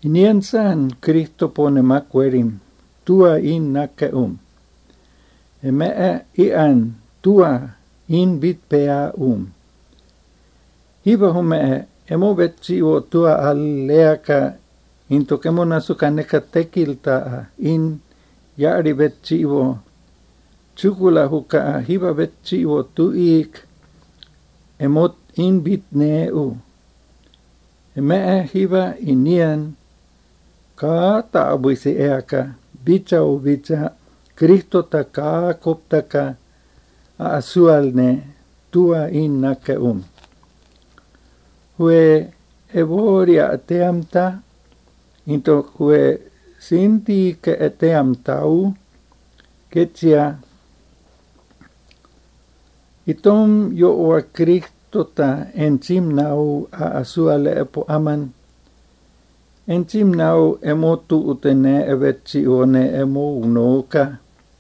Iniensan Cristo pone maquerim, tua in naceum. Emea ian tua in bit pea Hiba hume emo vetsivo tua alleaka into kemona sukaneka tekilta in yari vetsivo chukula huka hiba vetsivo tuik emot in bit neu. Emea hiba inian ka taabuisi eaka bicha o bicha Cristo ta ka koptaka asualne tua in nakeum. Hue evoria teamta into hue sinti ke eteam tau ketia itom yo o Cristo ta encim nau asuale epo aman encim nau emotu utene evetsi one emo unoka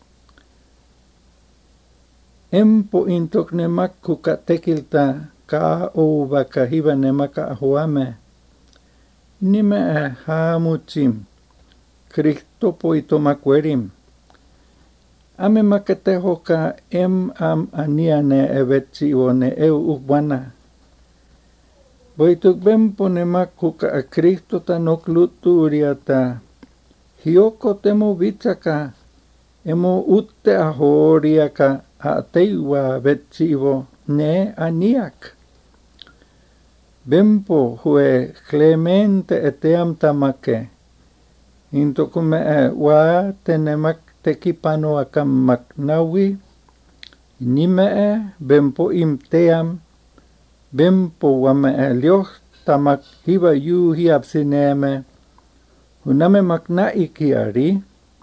empo intok ne makku ka tekilta ka o vaka hiva ne maka huame nime hamuchim Cristo poito maquerim ame makateho ka am aniane evetsi one eu ubwana boituk bempo ne makku ka Cristo ta nokluturiata hioko temo vichaka emo utte ahoriaka ateiwa vetsivo ne aniak. Bempo hue clemente eteam tamake. Into kume wa tenemak tekipano akam maknawi. Nime bempo imteam. Bempo wame lioh tamak hiva yu hiapsineme. Huname makna ikiari.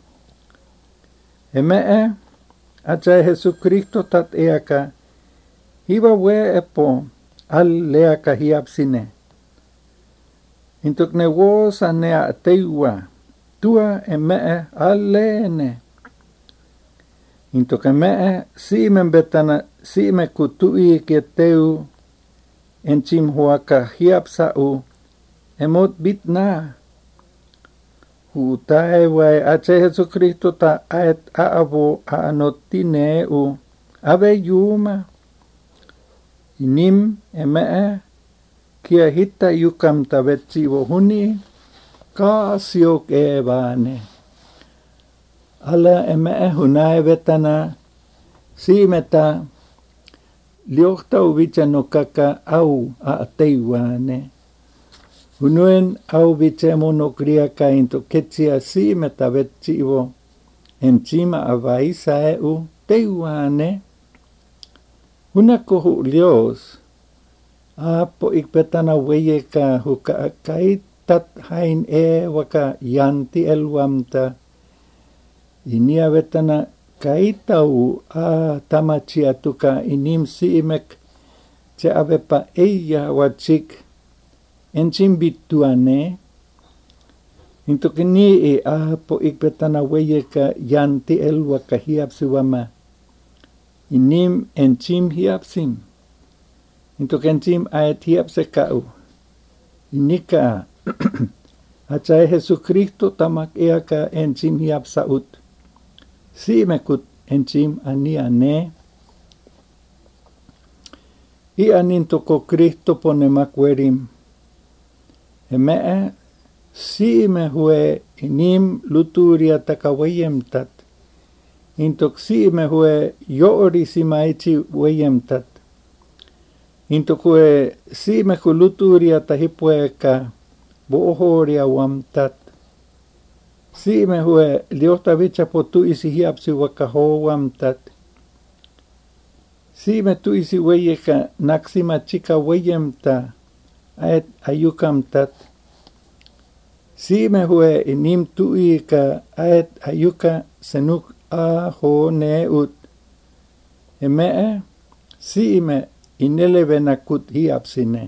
Emee. Acha Jesucristo tat eaka, hiva we epo al leaka hiapsine. Intok ne wo sanea teiwa, tua emee al leene. Intok emee siime betana siime kutui kieteu, encim huaka hiapsau, emot bitna. Hutae vai ace Jesucristo ta aet aavo anotineu ave yuma. Inim emee kia hita yukam ta vetsivo huni ka siok evane. Ala emee hunae vetana siimeta liokta uvicha no kaka au ateiwane. Unuen au vicemo no kriaka into ketsia si metavetsivo encima avaisa eu teiwane. Unakohu lios apo ikpetana weyeka huka kaitat hain waka yanti elwamta. Inia vetana kaitau tamachiatuka inim siimek te avepa eia wachik. Encim bituane, into kini apo ikpetana weyeka yanti elwa kahiapsiwama. Inim encim hiapsim. Into kencim aet hiapsekau. Inika acae Jesucristo tamak eaka encim hiapsaut. Siimekut encim aniane. Ian into ko Cristo pone maquerim. Emee siime hue inim luturia takaweyemtat. Intok siime hue yoori simaichi weyemtat. Intok hue siime hu luturia tahipueka bohoria wamtat. Siime hue liota vicha potu isi hiapsi wakaho wamtat. Siime tu isi weyeka naksima chika weyemta. Aet ayukamtat. Siime hue inim tui ka aet ayuka senuk aho neut. Emee siime inelevenakut hiapsine.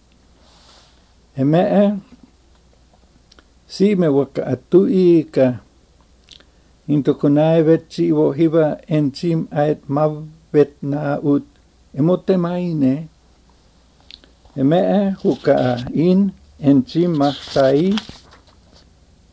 Emee siime waka atui ka into kunae vetsivo hiva encim aet mavet naut. Emote maine. Emee huka in encim mahtai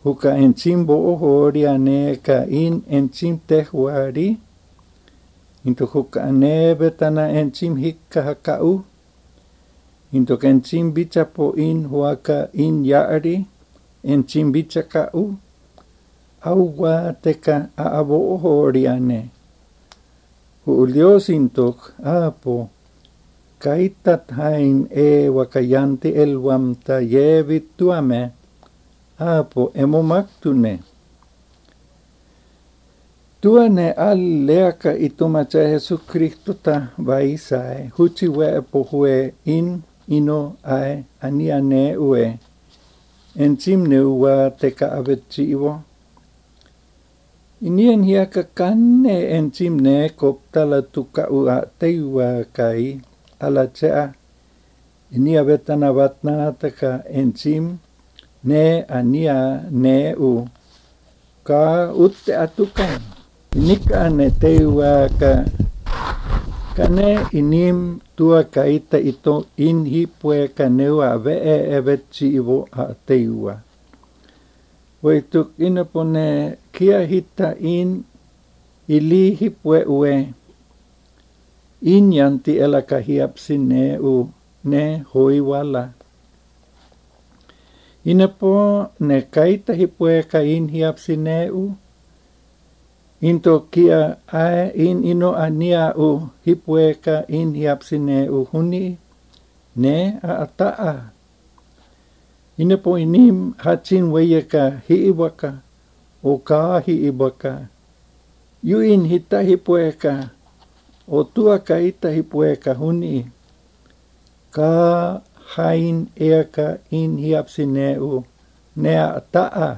huka enzim bo'ohori ane ka in enzim tehwari, into huka ane betana enzim hikka hakau, into enzim bicha po in huaka in yaari, enzim bicha kau, awa teka aabo'ohori ane. Huulios intok apo, kaitat hain wakayanti elwam ta yevit tuame, apo emomaktune. Tuane al leaka itumacha Jesucristo ta vaisae, huchi weepo hue in ino ae aniane ue, enzim neuwa teka avetsivo. Inien hiaka kanne enzim ne koptala tuka ua teiwa kai ala cea. Inia betana vatna taka enzim ne ania ne u. Ka utte atukan. Inika ne teiwa kane inim tua kaita ito in hipwe kanewa vee evetsi ivo a teiwa. Waituk inapone kia hita in ili hipwe ue. In yanti elaka hiapsi ne u ne hoi wala. Inapo ne kaita hipwe ka in hiapsi ne u. Into kia ae in ino ania u hipwe ka in hiapsi ne u huni ne a ataa. Inapo inim hachin weyeka hiiwaka o ka hiiwaka. Yuin hita hipweka o tua kaita hipweka huni. Ka hain eaka in hiapsi neu nea taa.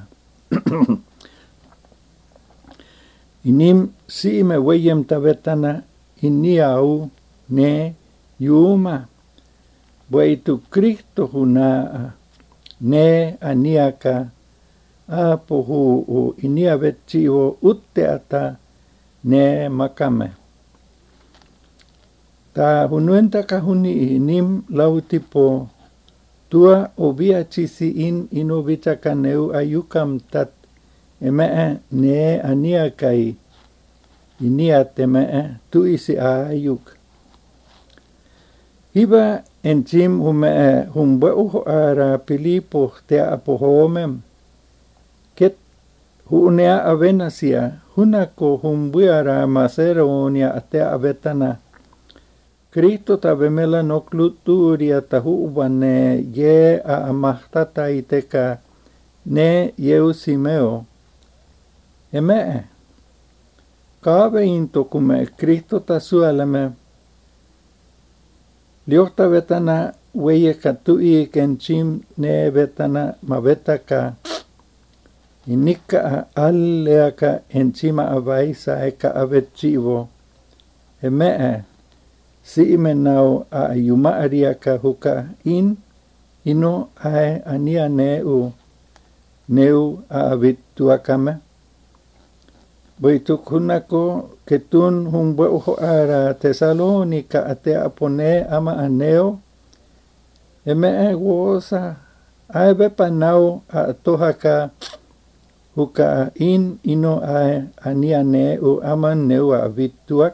Inim siime weyem tavetana iniau ne yuma. Waitu Kristo hunaa. Ne aniaka apohu u inia vetsivo utte ata ne makame. Ta hunuenta kahuni nim lautipo tua ovia chisi in inovita kaneu ayukam tat emee ne aniakai inia temee tu isi ayuk. Hiba enzim humbeuho ara Pilipo te apohomem. Ket huunea avenasia hunako humbuara maceronia te avetana. Kristo tavemela nokluturia tahuubane ye a amahtata iteka ne yeusimeo. Emee. Kave into kume Kristo tasualeme. Liota vetana weye katui kenchim ne vetana mavetaka. Inika alleaka encima avaisa eka avetsivo. Emee. Siime nau a yumariaka huka in ino ae ania neu a avituakame. Boituk hunako ketun humbeuho ara Tesalonika ate apone ama aneo. Emee wosa ae bepa nau a tohaka huka in ino ae ania neu ama neu a avituak.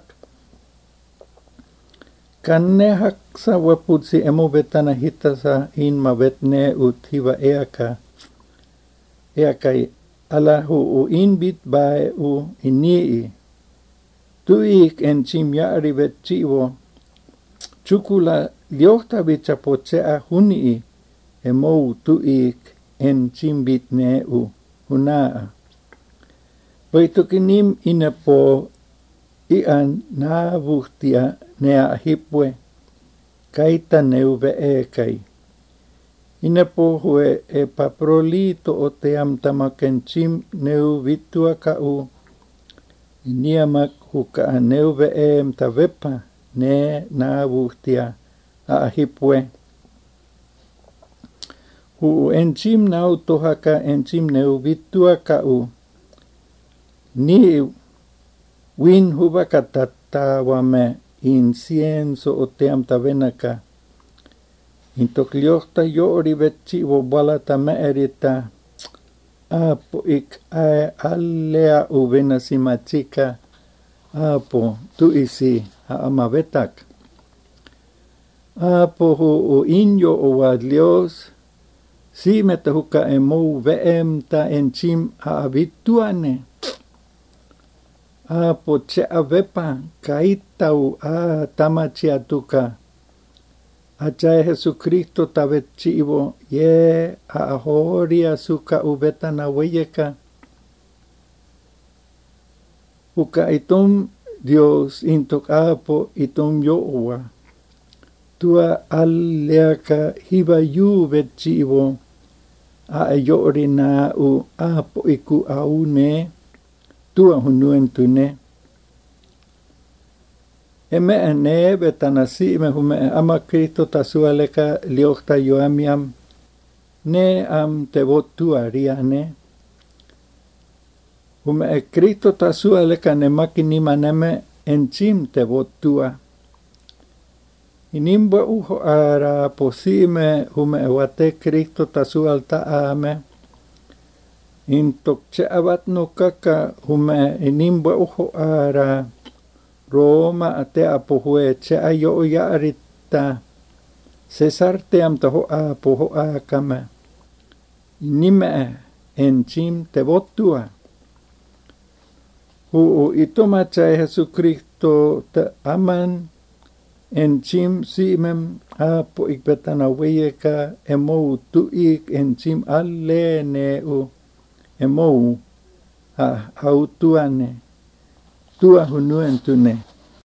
Kanne haksa waputsi emo vetana hitasa in mavetne uthiva eaka. Eakai ala hu in bit bae u inii. Tuik enzim yaari vetsivo. Chukula liota vichapochea hunii. Emo tuik enzim bit ne u hunaa. Vaitukinim inapo ian naavuhtia nea hipwe. Kaita neuve ekai. Inapo hue e paprolito o team tamakenchim neu vitua kau. Iniamak huka neuve tavepa ne naavuhtia a hipwe. Hu enzim nau tohaka enzim neu vitua kau. Ni win hubakatata wame incienso o team tavenaka. Intokliota yori vetsivo balata meerita apo ik alea uvena simatika apo tuisi amavetak. Apo o inyo o a Dios, si metahuka emo veem ta enchim avituane. Apo che avepa kaitau tamachiatuka. Achai Jesucristo tavetchivo ye ahoria suka uveta na weyeka. Uka itum Dios intok apo itum yowa. Tua alleaka hibayu vetchivo yorina u apo iku aune tua hunuentune. Eme ene betanasi me hume ama Cristo tasualeka liokta yoamiam ne am tevotua riane. Hume Cristo tasualeka ne makinima neme enchim tevotua. Inimba uho ara posime hume wate Cristo tasualta ame. Intok che abat no kaka hume inimba uho ara Roma ate apohue che ayo yarita Cesar te am taho apoho akame nime enchim te votua hu itoma cha Jesucristo te aman enchim simem apo ikbetana weyeka emo tuik enchim alle neu emo autuane tua hunuen tune.